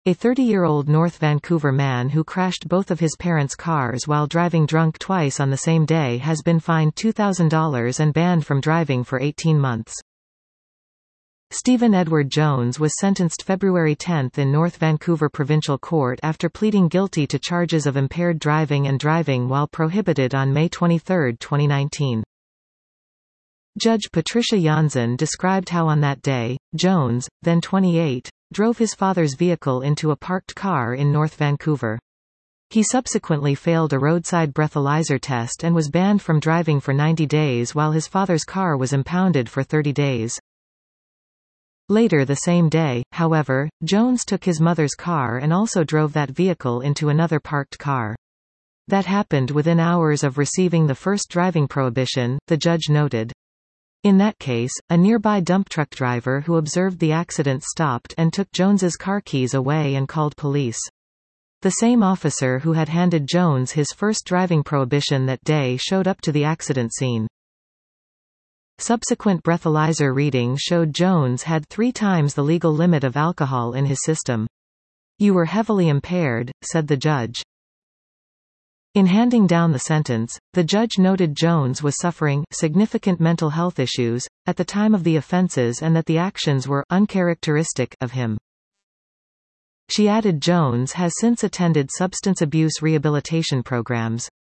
A 30-year-old North Vancouver man who crashed both of his parents' cars while driving drunk twice on the same day has been fined $2,000 and banned from driving for 18 months. Stephen Edward Jones was sentenced February 10 in North Vancouver Provincial Court after pleading guilty to charges of impaired driving and driving while prohibited on May 23, 2019. Judge Patricia Janssen described how on that day, Jones, then 28, drove his father's vehicle into a parked car in North Vancouver. He subsequently failed a roadside breathalyzer test and was banned from driving for 90 days while his father's car was impounded for 30 days. Later the same day, however, Jones took his mother's car and also drove that vehicle into another parked car. That happened within hours of receiving the first driving prohibition, the judge noted. In that case, a nearby dump truck driver who observed the accident stopped and took Jones's car keys away and called police. The same officer who had handed Jones his first driving prohibition that day showed up to the accident scene. Subsequent breathalyzer readings showed Jones had 3 times the legal limit of alcohol in his system. "You were heavily impaired," said the judge. In handing down the sentence, the judge noted Jones was suffering significant mental health issues at the time of the offenses and that the actions were uncharacteristic of him. She added Jones has since attended substance abuse rehabilitation programs.